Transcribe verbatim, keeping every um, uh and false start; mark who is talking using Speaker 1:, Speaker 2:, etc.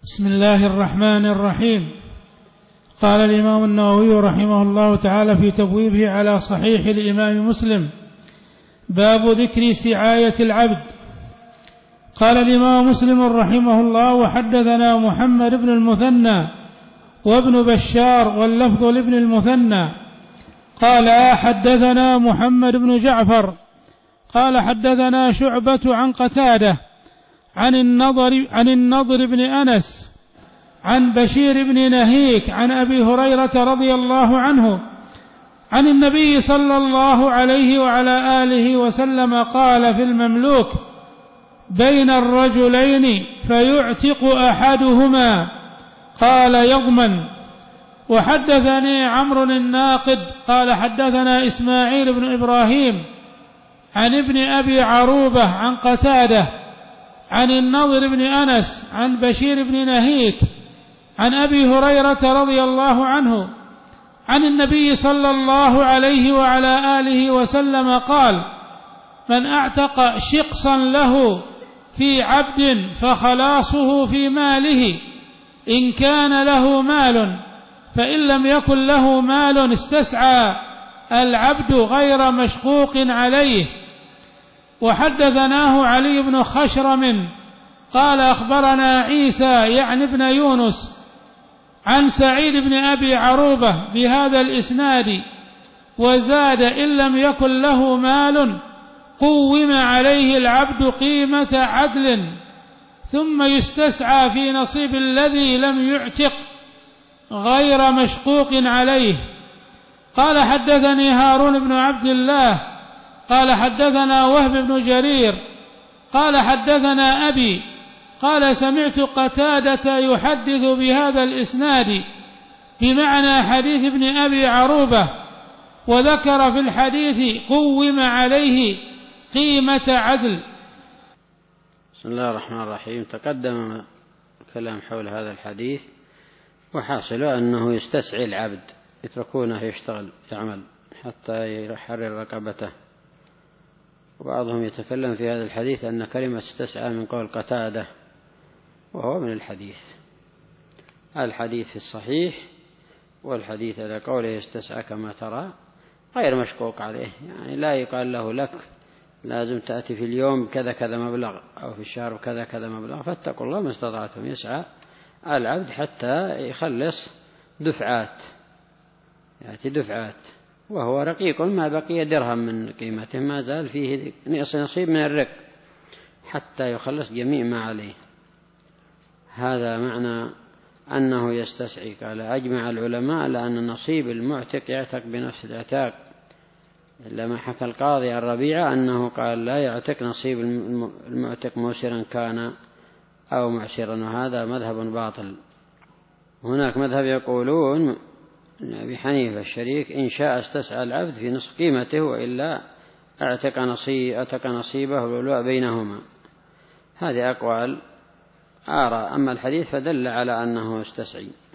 Speaker 1: بسم الله الرحمن الرحيم. قال الإمام النووي رحمه الله تعالى في تبويبه على صحيح الإمام مسلم: باب ذكر سعاية العبد. قال الإمام مسلم رحمه الله: وحدثنا محمد بن المثنى وابن بشار واللفظ لابن المثنى قال حدثنا محمد بن جعفر قال حدثنا شعبة عن قتادة عن النضر, عن النضر بن أنس عن بشير بن نهيك عن أبي هريرة رضي الله عنه عن النبي صلى الله عليه وعلى آله وسلم قال في المملوك: بين الرجلين فيعتق أحدهما، قال يضمن. وحدثني عمرو الناقد قال حدثنا إسماعيل بن إبراهيم عن ابن أبي عروبة عن قتادة عن النضر بن أنس عن بشير بن نهيك عن أبي هريرة رضي الله عنه عن النبي صلى الله عليه وعلى آله وسلم قال: من أعتق شقصا له في عبد فخلاصه في ماله إن كان له مال، فإن لم يكن له مال استسعى العبد غير مشقوق عليه. وحدثناه علي بن خشرم قال أخبرنا عيسى يعني ابن يونس عن سعيد بن أبي عروبة بهذا الإسناد، وزاد: إن لم يكن له مال قوم عليه العبد قيمة عدل ثم يستسعى في نصيب الذي لم يعتق غير مشقوق عليه. قال حدثني هارون بن عبد الله قال حدثنا وهب بن جرير قال حدثنا أبي قال سمعت قتادة يحدث بهذا الإسناد بمعنى حديث ابن أبي عروبة، وذكر في الحديث قوم عليه قيمة عدل.
Speaker 2: بسم الله الرحمن الرحيم. تقدم كلام حول هذا الحديث، وحاصل أنه يستسعي العبد، يتركونه يشتغل يعمل حتى يحرر رقبته. وبعضهم يتكلم في هذا الحديث أن كلمة استسعى من قول قتادة، وهو من الحديث الحديث الصحيح، والحديث على قوله استسعى كما ترى غير مشقوق عليه، يعني لا يقال له لك لازم تأتي في اليوم كذا كذا مبلغ أو في الشهر كذا كذا مبلغ، فاتقوا الله ما استطعتم. يسعى العبد حتى يخلص دفعات، يأتي دفعات، وهو رقيق ما بقي درهم من قيمته، ما زال فيه نصيب من الرق حتى يخلص جميع ما عليه. هذا معنى أنه يستسعي. قال: أجمع العلماء على أن نصيب المعتق يعتق بنفس العتاق، إلا ما حكى القاضي عن ربيعة أنه قال لا يعتق نصيب المعتق موسرا كان أو معسرا، وهذا مذهب باطل. هناك مذهب يقولون أبي حنيفة الشريك: إن شاء استسعى العبد في نصف قيمته، وإلا اعتق نصيب اعتق نصيبه والولاء بينهما. هذه أقوال آراء. أما الحديث فدل على أنه استسعي.